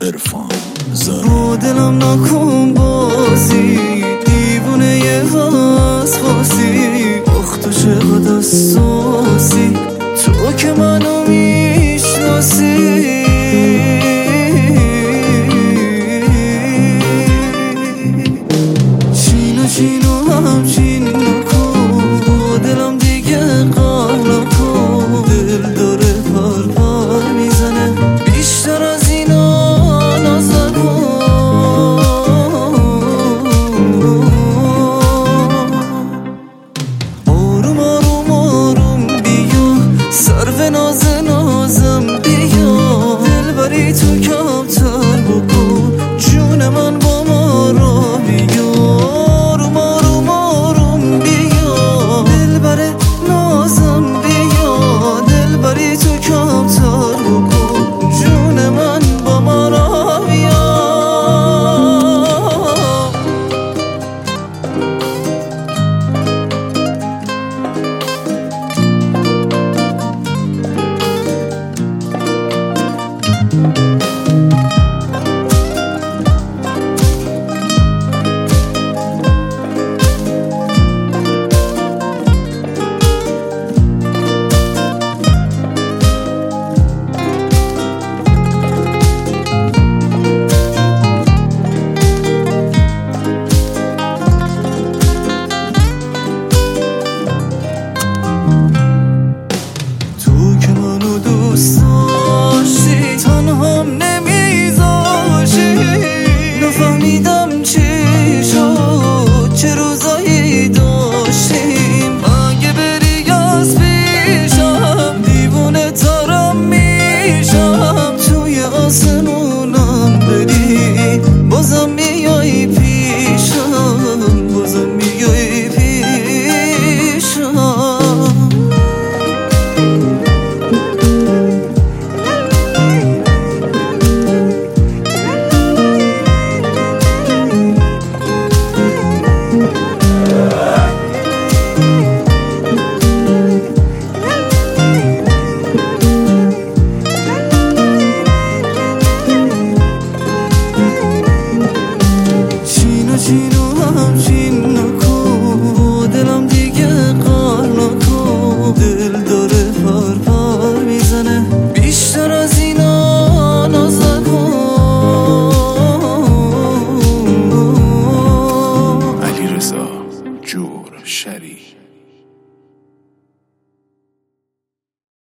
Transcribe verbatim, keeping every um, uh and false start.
عرفان زارا. با دلم نکن بازی، دیوونه یه وسواسی، آخ تو چقدر حساسی، تو که منو میشناسی. چینو چینو همچین نکن، با دلم دیگه قهر نکن، دل داره پر پر میزنه، بیشتر از اینا ناز نکن. آروم آروم آروم بیا، سرو ناز نازم بیا، دل بری تو کمتر بکن، جون من با ما را بیا. آروم آروم آروم بیا، دل بره نازم بیا، دل بری تو کمتر بکن، جون من با ما را بیا. thank you